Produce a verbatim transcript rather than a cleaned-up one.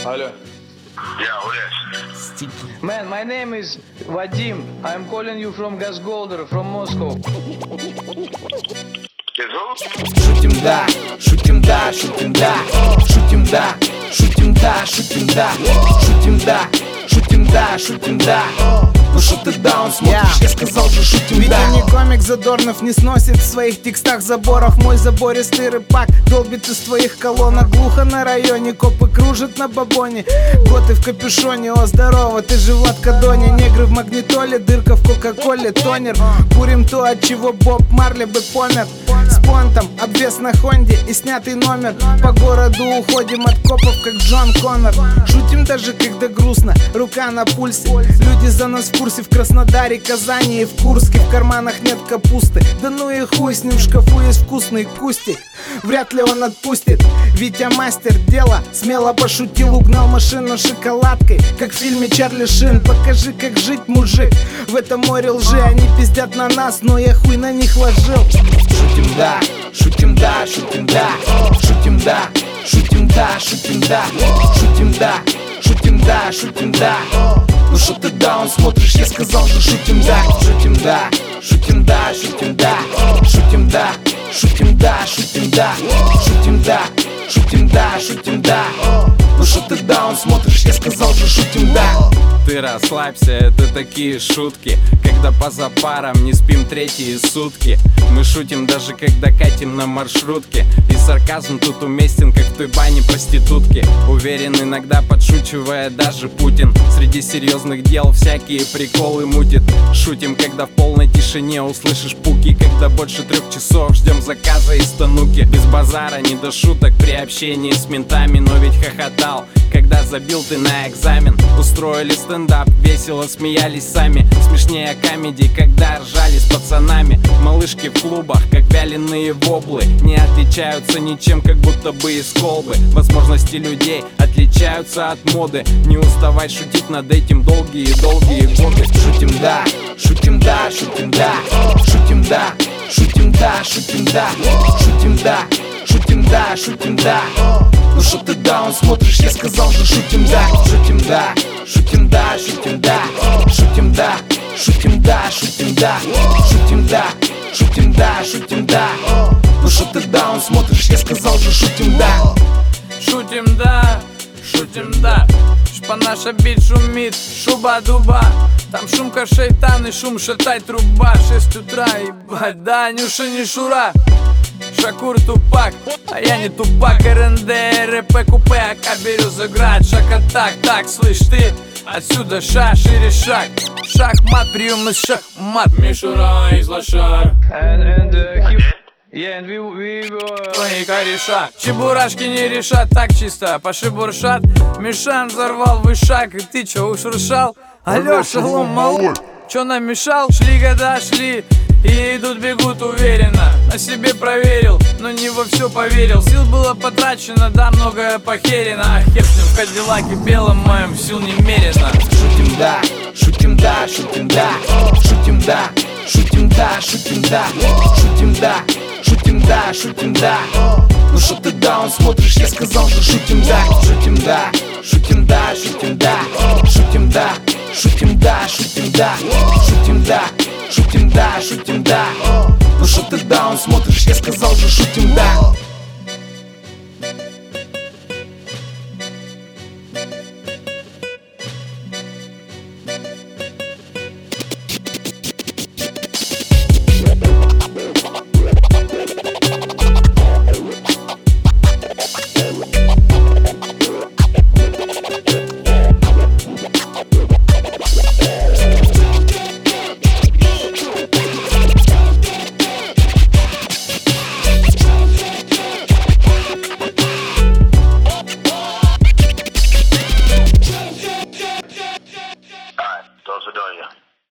Алло. Yeah, who this? Man, my name is Vadim. I'm calling you from Gasgolder, from Moscow. Is who? Шутим, да, шутим, да, шутим, да, шутим, да, шутим, да, шутим, да, шутим, да, шутим, да, шутим, да. Ну шо ты даун смотришь, я сказал же шутим, да. Видео не комик, Задорнов не сносит в своих текстах заборов. Мой забористый рэпак долбит из твоих колонок. Глухо на районе, копы кружат на бабоне. Готы в капюшоне, о здорово, ты же Влад Кадони. Негры в магнитоле, дырка в кока-коле, тонер. Курим то, от чего Боб Марли бы помер. С понтом, обвес на Хонде и снятый номер. По городу уходим от копов, как Джон Коннор. Шутим даже когда грустно, рука на пульсе. Люди за нас в курсе в Краснодаре, Казани и в Курске. В карманах нет капусты, да ну и хуй с ним, в шкафу есть вкусный кустик. Вряд ли он отпустит, Витя мастер дела. Смело пошутил, угнал машину шоколадкой, как в фильме Чарли Шин. Покажи, как жить, мужик, в этом море лжи. Они пиздят на нас, но я хуй на них ложил. Шутим, да, шутим, да, шутим, да, шутим, да, шутим, да, шутим, да, шутим, да, шутим, да, шутим, да. Ну шо ты даун смотришь, я сказал же шутим, да, шутим, да, шутим, да, шутим, да, шутим, да, шутим, да, шутим, да, шутим, да, шутим, да, шутим, да. Ну шо ты даун смотришь, я сказал же шутим, да. Ты расслабься, это такие шутки, когда по запарам не спим третьи сутки. Мы шутим даже когда катим на маршрутке, и сарказм тут уместен, как в той бане проститутки. Уверен, иногда подшучивая даже Путин среди серьезных дел всякие приколы мутит. Шутим, когда в полной тишине услышишь пуки, когда больше трех часов ждем заказа из Тануки. Без базара, не до шуток при общении с ментами, но ведь хохотал, когда забил ты на экзамен. Устроили стендап, весело смеялись сами. Смешнее комедий, когда ржали с пацанами. Малышки в клубах, как вяленые воблы, не отличаются ничем, как будто бы из колбы. Возможности людей отличаются от моды. Не уставай шутить над этим долгие-долгие годы. Шутим, да, шутим, да, шутим, да, шутим, да, шутим, да, шутим, да, шутим, да, шутим, да, шутим, да. Ну шо ты даун смотришь, я сказал же шутим, да, шутим, да, шутим, да, шутим, да, шутим, да, шутим, да, шутим, да, шутим, да, шутим, да, шутим, да. Ну шо ты даун смотришь, я сказал же шутим, да. Шутим, да, шутим, да. По наша бит шумит, шуба-дуба. Там шумка шайтан и шум шатай труба. Шесть утра, ебать, да, Нюша не Шура. Шакур Тупак, а я не Тупак. РНД, РП, Купе, АК, Березоград. Шаг-атак, так, слышь ты, отсюда ша, шире шаг. Шахмат, прием из шахмат. Мишура из лошар. And, and uh, he, yeah, and we, we uh, Твои кореша, чебурашки не решат, так чисто пошибуршат. Мишан взорвал вышаг, и ты чё уж решал? Алло, шалом, малой, чё намешал? Шли года, шли, и идут, бегут уверенно. На себе проверил, но не во все поверил. Сил было потрачено, да, многое похерено. А хер с ним в Кадиллаке белом моем сил немерено. Шутим, да, шутим, да, шутим, да, шутим, да, шутим, да, шутим, да, шутим, да, шутим, да, шутим, да. Ну шо ты даун смотришь, я сказал же шутим, да, шутим, да, шутим, да, шутим, да, шутим, да, шутим, да, шутим, да, шутим, да, шутим, да, шутим, да. Ну шо ты даун смотришь, я сказал же шутим, да.